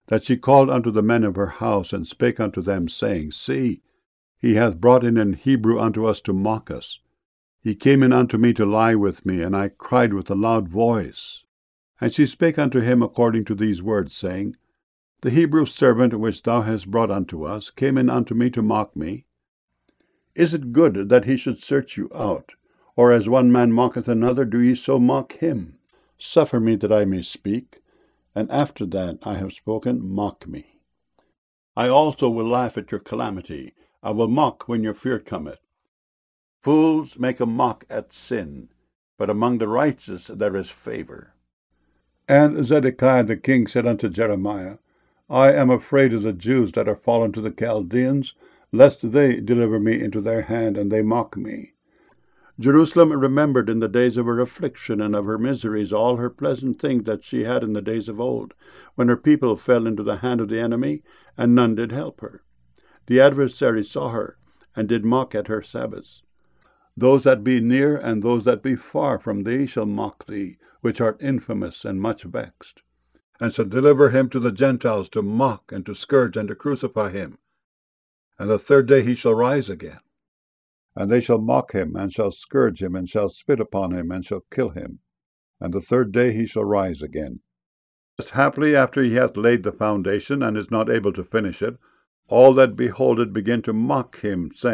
that she called unto the men of her house, and spake unto them, saying, See, he hath brought in an Hebrew unto us to mock us. He came in unto me to lie with me, and I cried with a loud voice. And she spake unto him according to these words, saying, The Hebrew servant which thou hast brought unto us came in unto me to mock me. Is it good that he should search you out? Or as one man mocketh another, do ye so mock him? Suffer me that I may speak, and after that I have spoken, mock me. I also will laugh at your calamity. I will mock when your fear cometh. Fools make a mock at sin, but among the righteous there is favor. And Zedekiah the king said unto Jeremiah, I am afraid of the Jews that are fallen to the Chaldeans, lest they deliver me into their hand, and they mock me. Jerusalem remembered in the days of her affliction and of her miseries all her pleasant things that she had in the days of old, when her people fell into the hand of the enemy, and none did help her. The adversary saw her, and did mock at her Sabbaths. Those that be near and those that be far from thee shall mock thee, which art infamous and much vexed, and shall deliver him to the Gentiles to mock and to scourge and to crucify him. And the third day he shall rise again. And they shall mock him, and shall scourge him, and shall spit upon him, and shall kill him. And the third day he shall rise again. Just haply after he hath laid the foundation, and is not able to finish it, all that behold it begin to mock him, saying,